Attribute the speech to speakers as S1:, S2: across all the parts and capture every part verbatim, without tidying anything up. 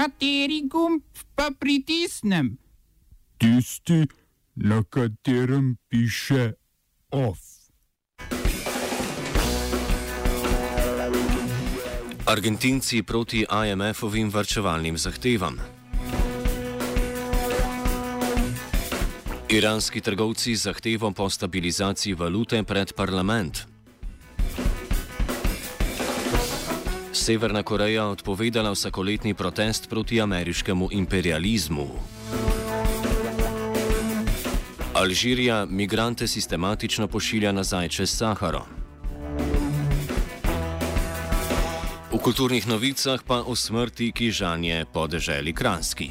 S1: Kateri gumb pa pritisnem?
S2: Tisti, na katerem piše OF.
S3: Argentinci proti I M F-ovim varčevalnim zahtevam. Iranski trgovci z zahtevo po stabilizaciji valute pred parlament. Severna Koreja odpovedala vsakoletni protest proti ameriškemu imperializmu. Alžirija migrante sistematično pošilja nazaj čez Saharo. V kulturnih novicah pa o smrti, ki žanje po deželi Kranjski.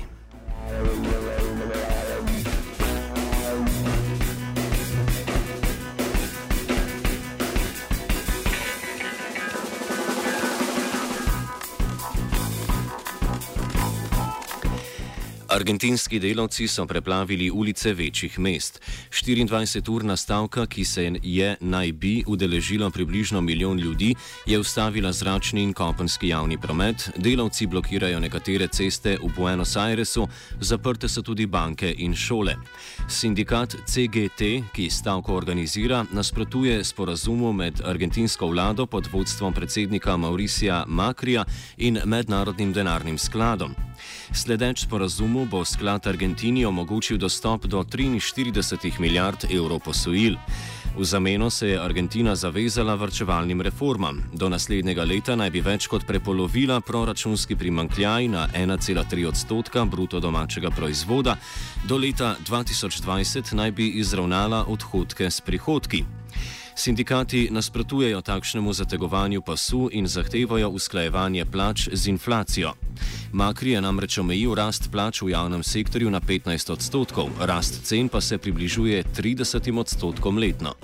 S3: Argentinski delavci so preplavili ulice večjih mest. štiriindvajseturna stavka, ki se je naj bi udeležilo približno milijon ljudi, je ustavila zračni in kopenski javni promet, delavci blokirajo nekatere ceste v Buenos Airesu, zaprte so tudi banke in šole. Sindikat C G T, ki stavko organizira, nasprotuje sporazumu med argentinsko vlado pod vodstvom predsednika Mauricija Macrija in Mednarodnim denarnim skladom. Sledeč sporazumu bo sklad Argentini omogočil dostop do triinštirideset milijard evrov posojil. V zameno se je Argentina zavezala varčevalnim reformam. Do naslednjega leta naj bi več kot prepolovila proračunski primanjkljaj na ena cela tri odstotka bruto domačega proizvoda, do leta dva tisoč dvajset naj bi izravnala odhodke s prihodki. Sindikati nasprotujejo takšnemu zategovanju pasu in zahtevajo usklajevanje plač z inflacijo. Macri je namreč omejil rast plač v javnem sektorju na petnajst odstotkov, rast cen pa se približuje tridesetim odstotkom letno.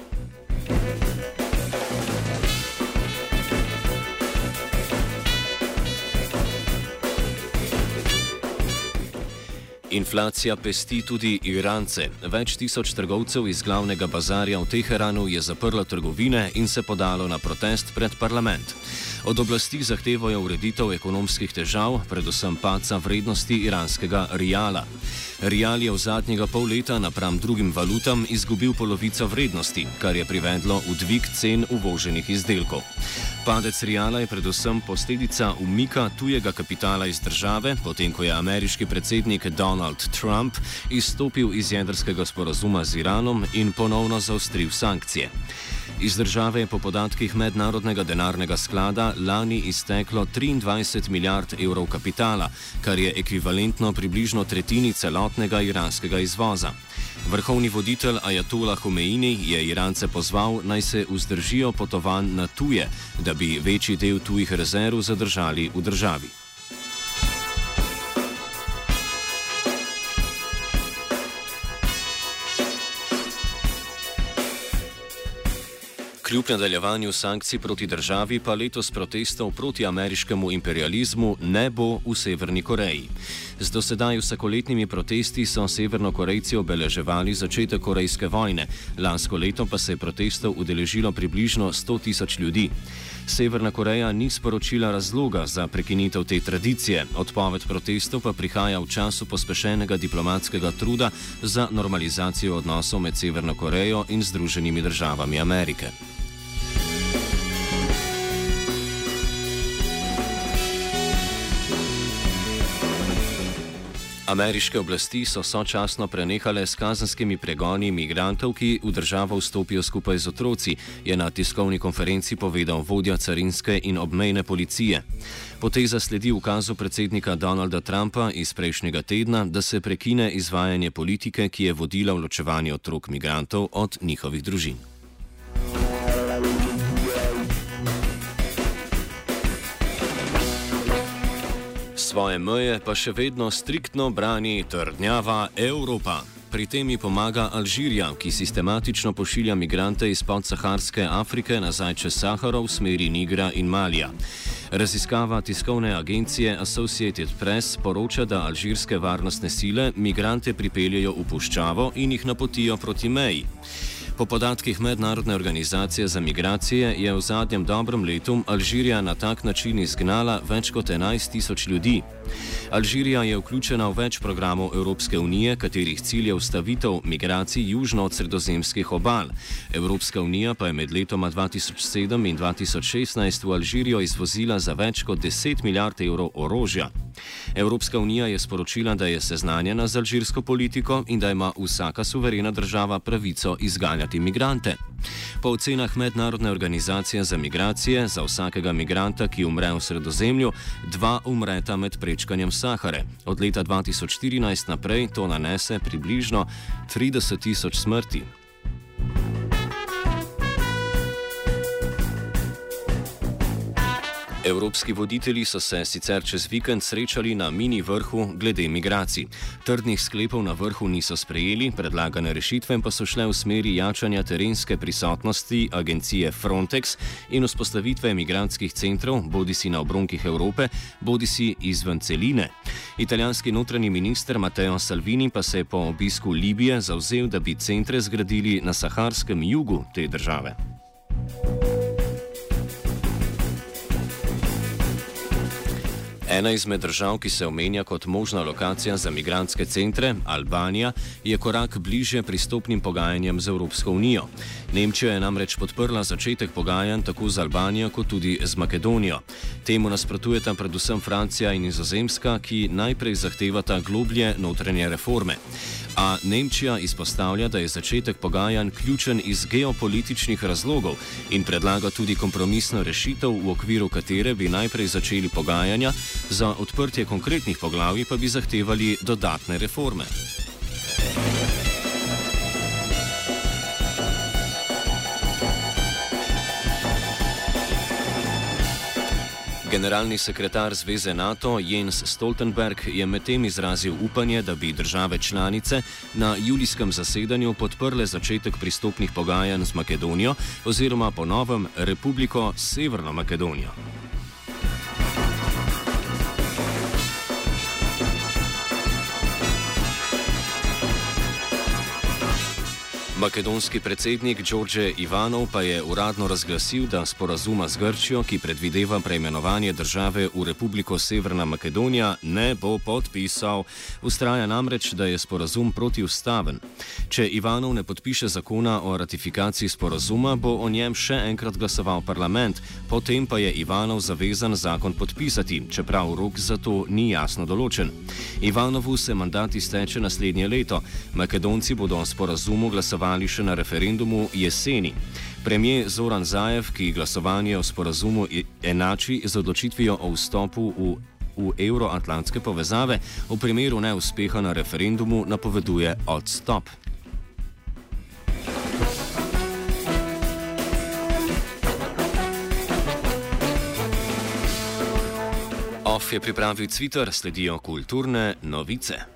S3: Inflacija pesti tudi Irance. Več tisoč trgovcev iz glavnega bazarja v Teheranu je zaprlo trgovine in se podalo na protest pred parlament. Od oblasti zahtevajo ureditev ekonomskih težav, predvsem padca vrednosti iranskega riala. Rial je v zadnjega pol leta napram drugim valutam izgubil polovico vrednosti, kar je privedlo v dvig cen uvoženih izdelkov. Padec riala je predvsem posledica umika tujega kapitala iz države, potem ko je ameriški predsednik Donald Trump izstopil iz jedrskega sporazuma z Iranom in ponovno zaostril sankcije. Iz države je po podatkih Mednarodnega denarnega sklada lani izteklo triindvajset milijard evrov kapitala, kar je ekvivalentno približno tretjini celotnega iranskega izvoza. Vrhovni voditelj Ajatolah Homeini je Irance pozval, naj se vzdržijo potovanj na tuje, da bi večji del tujih rezerv zadržali v državi. Kljub nadaljevanju sankcij proti državi pa letos protestov proti ameriškemu imperializmu ne bo v Severni Koreji. Z dosedaj vsakoletnimi protesti so Severnokorejci obeleževali začetek korejske vojne, lansko leto pa se je protestov udeležilo približno sto tisoč ljudi. Severna Koreja ni sporočila razloga za prekinitev te tradicije, odpoved protestov pa prihaja v času pospešenega diplomatskega truda za normalizacijo odnosov med Severno Korejo in Združenimi državami Amerike. Ameriške oblasti so sočasno prenehale s kazenskimi pregoni migrantov, ki v državo vstopijo skupaj z otroci, je na tiskovni konferenci povedal vodja carinske in obmejne policije. Poteza sledi ukazu predsednika Donalda Trumpa iz prejšnjega tedna, da se prekine izvajanje politike, ki je vodila v ločevanje otrok migrantov od njihovih družin. Svoje meje pa še vedno striktno brani trdnjava Evropa. Pri tem ji pomaga Alžirija, ki sistematično pošilja migrante iz podsaharske Afrike nazaj čez Saharo v smeri Nigra in Malija. Raziskava tiskovne agencije Associated Press poroča, da alžirske varnostne sile migrante pripeljejo v puščavo in jih napotijo proti meji. Po podatkih Mednarodne organizacije za migracije je v zadnjem dobrem letu Alžirija na tak način izgnala več kot enajst tisoč ljudi. Alžirija je vključena v več programov Evropske unije, katerih cilj je ustavitev migracij južno od sredozemskih obal. Evropska unija pa je med letoma dva tisoč sedem in dva tisoč šestnajst v Alžirijo izvozila za več kot deset milijard evrov orožja. Evropska unija je sporočila, da je seznanjena z alžirsko politiko in da ima vsaka suverena država pravico izganjati migrante. Po ocenah Mednarodne organizacije za migracije, za vsakega migranta, ki umre v Sredozemlju, dva umreta med prečkanjem Sahare. Od leta dva tisoč štirinajst naprej to nanese približno trideset tisoč smrti. Evropski voditelji so se sicer čez vikend srečali na mini vrhu glede migracij. Trdnih sklepov na vrhu niso sprejeli, predlagane rešitve pa so šle v smeri jačanja terenske prisotnosti agencije Frontex in vzpostavitve migrantskih centrov, bodisi na obronkih Evrope, bodisi izven celine. Italijanski notranji minister Matteo Salvini pa se je po obisku Libije zavzel, da bi centre zgradili na saharskem jugu te države. Ena izmed držav, ki se omenja kot možna lokacija za migrantske centre, Albanija, je korak bližje pristopnim pogajanjem z Evropsko unijo. Nemčija je namreč podprla začetek pogajanj tako z Albanijo kot tudi z Makedonijo. Temu nasprotujeta predvsem Francija in Nizozemska, ki najprej zahtevata globlje notranje reforme. A Nemčija izpostavlja, da je začetek pogajanj ključen iz geopolitičnih razlogov in predlaga tudi kompromisno rešitev, v okviru katere bi najprej začeli pogajanja, za odprtje konkretnih poglavij pa bi zahtevali dodatne reforme. Generalni sekretar Zveze NATO Jens Stoltenberg je medtem izrazil upanje, da bi države članice na julijskem zasedanju podprle začetek pristopnih pogajanj z Makedonijo oziroma po novem Republiko Severno Makedonijo. Makedonski predsednik Đorđe Ivanov pa je uradno razglasil, da sporazuma z Grčijo, ki predvideva preimenovanje države v Republiko Severna Makedonija, ne bo podpisal. Vztraja namreč, da je sporazum protiustaven. Če Ivanov ne podpiše zakona o ratifikaciji sporazuma, bo o njem še enkrat glasoval parlament, potem pa je Ivanov zavezan zakon podpisati, čeprav rok za to ni jasno določen. Ivanovu se mandat izteče naslednje leto. Makedonci bodo o sporazumu glasovali ali še na referendumu jeseni. Premijer Zoran Zaev, ki glasovanje o sporazumu enači z odločitvijo o vstopu v, v evroatlantske povezave, v primeru neuspeha na referendumu napoveduje odstop. Off je pripravil Twitter, sledijo kulturne novice.